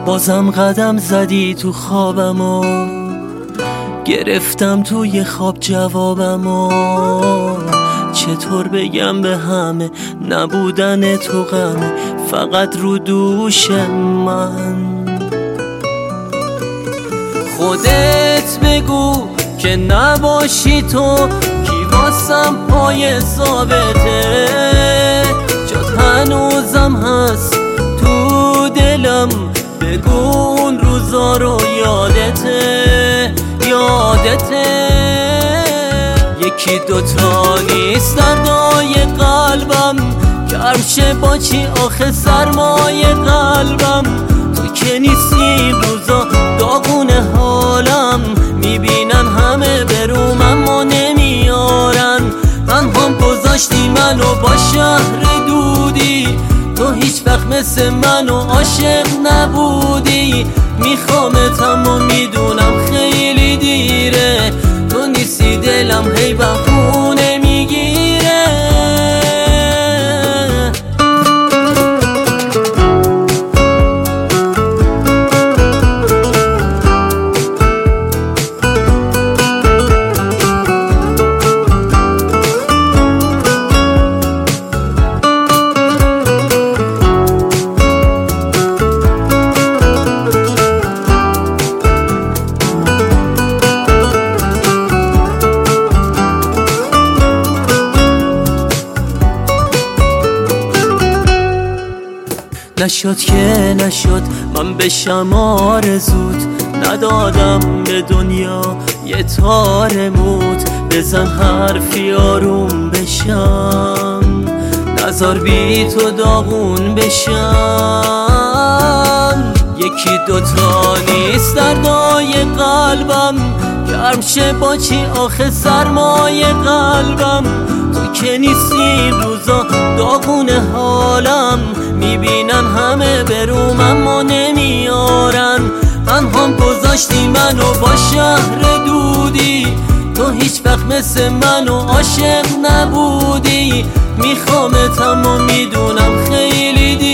بازم قدم زدی تو خوابمو، گرفتم توی خواب جوابمو. چطور بگم به همه نبودن تو غمه فقط رو دوش من. خودت بگو که نباشی تو کی واسم پای ثابته، جات هنوزم هست تو دلم. بگو اون روزا رو یادته. یکی دوتا نیست دردای قلبم، گرم شه با چی آخه سرمای قلبم. تو که نیستی این روزا داغون حالم، میبینن همه بروم اما نمیارن. تنهام گذاشتی منو با شهر دودی، تو هیچ وقت مثل منو عاشق نبودی. میخوامت اما میدونم خیلی دیره، تو نیستی دلم هی بهونه میگیره. نشد که نشد من بشم آرزوت، ندادم به دنیا یه تار موت. بزن حرفی آروم بشم، نذار بی تو داغون بشم. یکی دوتا نیست دردای قلبم، گرم شه با چی آخه سرمای قلبم. تو که نیستی این روزا داغون حالم، میبینن همه بروم اما نمیارن. تنهام گذاشتی منو با شهر دودی، تو هیچ وقت مثل منو عاشق نبودی. میخوامت اما میدونم خیلی